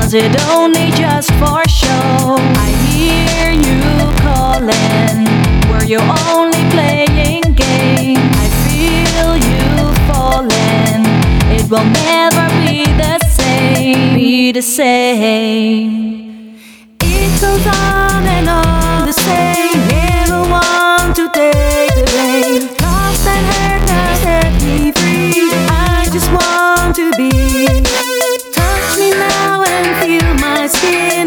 Was it only just for show? I hear you calling. Were you only playing game? I feel you falling. It will never be the same. Be the same. It goes on and on the same. Never want to take the blame. Lost and hurt now set me free. I just want to be. Touch me now and feel my skin.